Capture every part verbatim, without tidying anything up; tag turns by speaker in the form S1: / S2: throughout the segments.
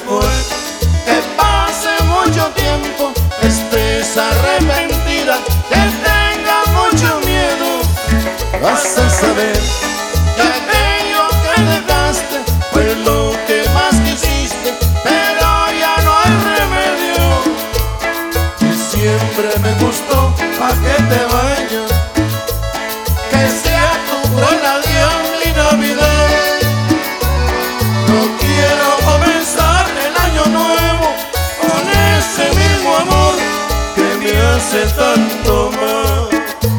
S1: después que pase mucho tiempo, estés arrepentida, que tengas mucho miedo, vas a saber que aquello que dejaste fue lo que más quisiste, pero ya no hay remedio. Y siempre me gustó pa' que te vayas, que sea tu buen adiós mi Navidad. No quiero comenzar el año nuevo con ese mismo amor que me hace tanto mal.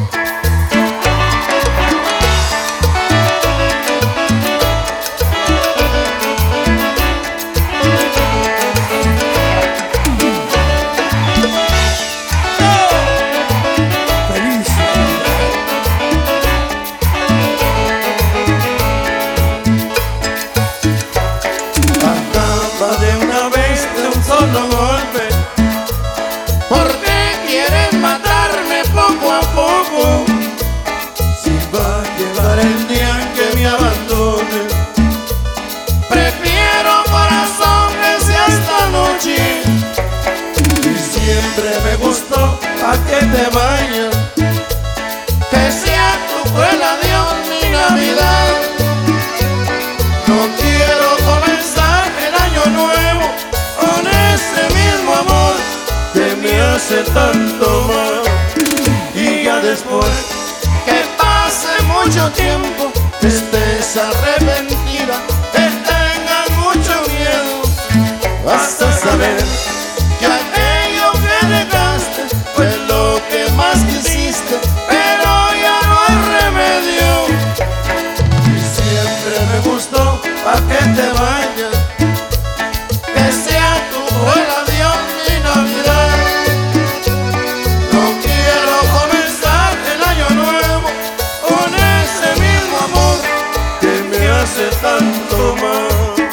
S1: De una vez, de un solo golpe, ¿por qué quieres matarme poco a poco? Si va a llegar el día en que me abandone, prefiero corazón que sea esta noche. Y siempre me gustó a que te vayas, que sea tu cruel adiós mi Navidad. No quiero comenzar el año nuevo con ese mismo amor que me hace tanto mal. Y ya después que pase mucho tiempo, estés arrepentida, que tengas mucho miedo, vas a saber que aquello que dejaste fue lo que más quisiste, pero ya no hay remedio. Y siempre me gustó pa' que te vayas, que sea tu buen adiós mi Navidad. No quiero comenzar el año nuevo con ese mismo amor que me hace tanto mal.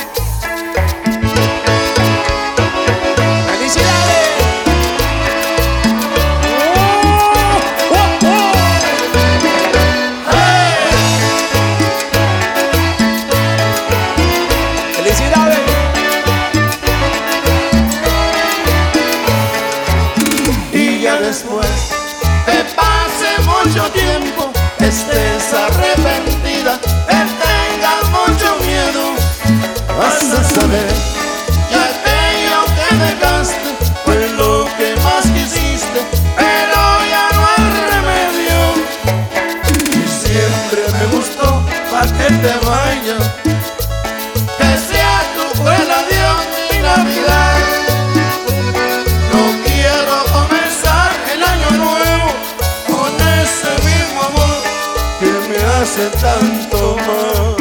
S1: ¡Felicidades! ¡Oh! ¡Oh! ¡Oh! ¡Hey! ¡Felicidades! Y ya después que pase mucho tiempo, estés arrepentida, que tengas mucho miedo, vas a saber que aquello que dejaste fue lo que más quisiste, pero ya no hay remedio. Y siempre me gustó pa' que te vayas, que sea tu buen adiós mi Navidad. No quiero comenzar el año nuevo con ese mismo amor que me hace tanto mal.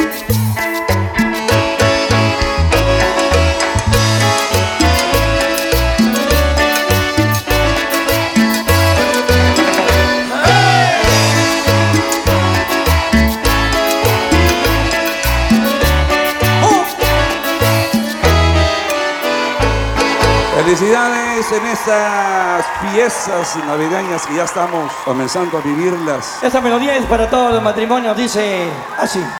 S2: Felicidades en estas fiestas navideñas que ya estamos comenzando a vivirlas.
S3: Esta melodía es para todos los matrimonios, dice así.